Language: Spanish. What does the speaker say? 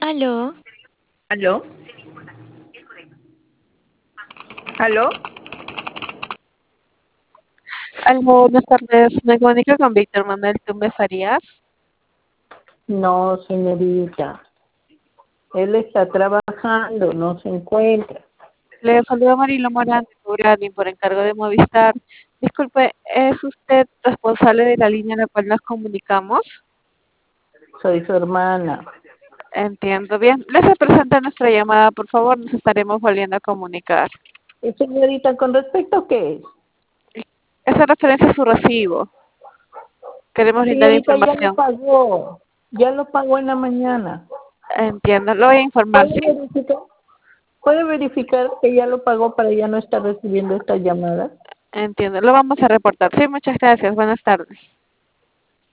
Aló, ¿Aló? ¿Aló? Aló, buenas tardes. Me comunico con Víctor Manuel Tumbes Farías. No, señorita. Él está trabajando, no se encuentra. Le saluda Marilo Morán de Cobrani por encargo de Movistar. Disculpe, ¿es usted responsable de la línea en la cual nos comunicamos? Soy su hermana. Entiendo bien. Les representa nuestra llamada, por favor, nos estaremos volviendo a comunicar. Y señorita, ¿con respecto a qué es? Esa referencia a su recibo. Queremos brindar Señorita, ya lo información. pagó. Ya lo pagó en la mañana. Entiendo, lo voy a informar, ¿Puede ¿sí? verificar? ¿Puede verificar que ya lo pagó para ya no estar recibiendo estas llamadas? Entiendo, lo vamos a reportar. Sí, muchas gracias. Buenas tardes.